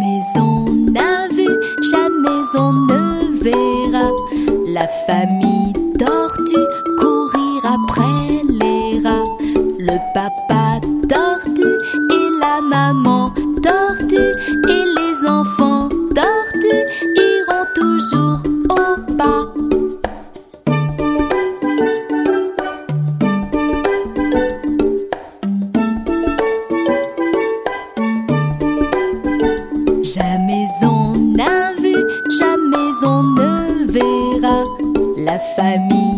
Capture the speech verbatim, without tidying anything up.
Jamais on n'a vu, jamais on ne verra la famille tortue courir après les rats. Le papa tortue et la maman tortue et les enfants tortues iront toujours au pas. Jamais on n'a vu, jamais on ne verra la famille